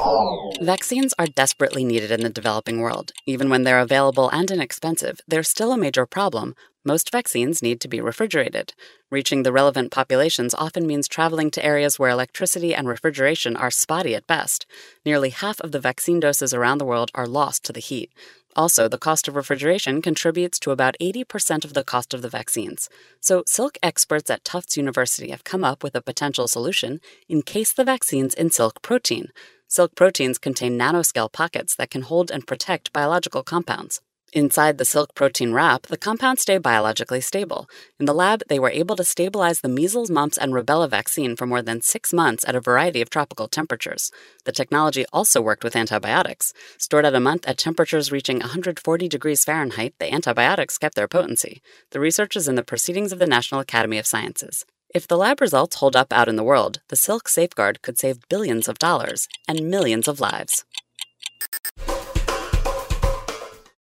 Vaccines are desperately needed in the developing world. Even when they're available and inexpensive, they're still a major problem. Most vaccines need to be refrigerated. Reaching the relevant populations often means traveling to areas where electricity and refrigeration are spotty at best. Nearly half of the vaccine doses around the world are lost to the heat. Also, the cost of refrigeration contributes to about 80% of the cost of the vaccines. So, Silk experts at Tufts University have come up with a potential solution: encase the vaccines in silk protein. Silk proteins contain nanoscale pockets that can hold and protect biological compounds. Inside the silk protein wrap, the compounds stay biologically stable. In the lab, they were able to stabilize the measles, mumps, and rubella vaccine for more than 6 months at a variety of tropical temperatures. The technology also worked with antibiotics. Stored at a month at temperatures reaching 140 degrees Fahrenheit, the antibiotics kept their potency. The research is in the Proceedings of the National Academy of Sciences. If the lab results hold up out in the world, the silk safeguard could save billions of dollars and millions of lives.